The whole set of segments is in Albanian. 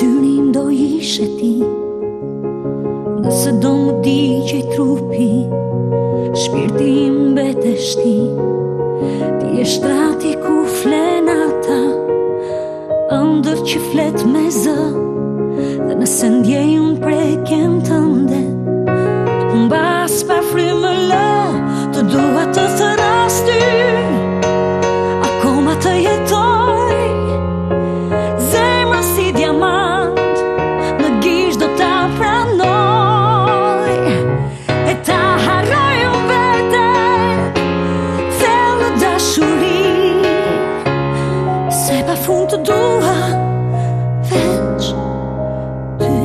synim do ishe ti. Nëse do më digjej trupi, shpirti im mbetesh ti. Ti e shtrati ku flen ata, ëndër që flet me zë. Dhe nëse ndjej unë prekjen tënde, mbas pa frymë lë, të dua të thëras ty, akoma të jetoj. Zemra si diamant, në gish do ta pranoj, e ta harroj unë vete, thellë dashuri, se pa fund të dua veç ty.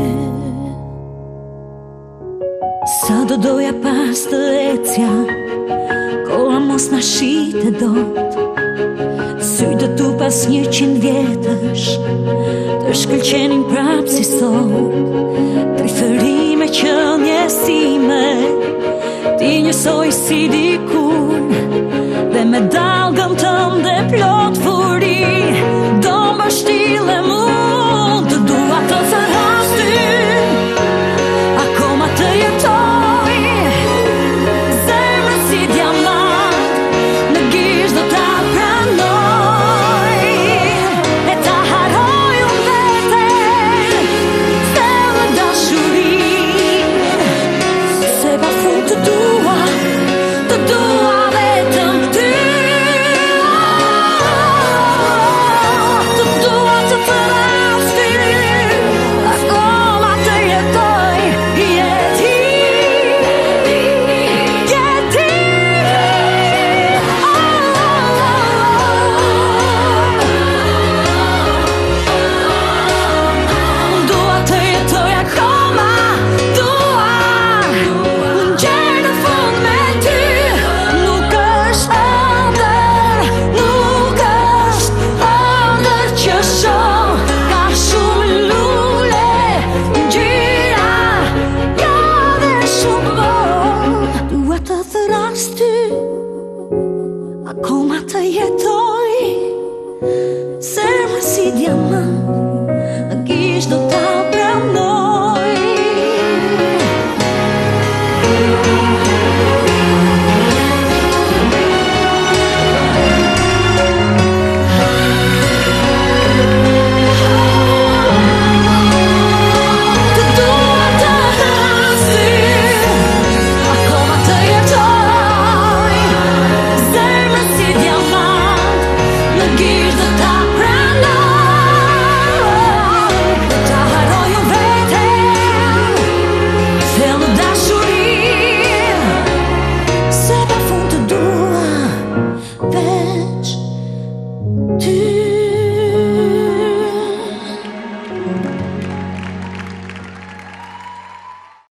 Sa do doja pas të ecja, koha mos na shite dot, sytë tu pas 100 vjetësh, të shkëlqenin prap si sot. Preferime që njësime, ti njësoj si dikur, dhe me dal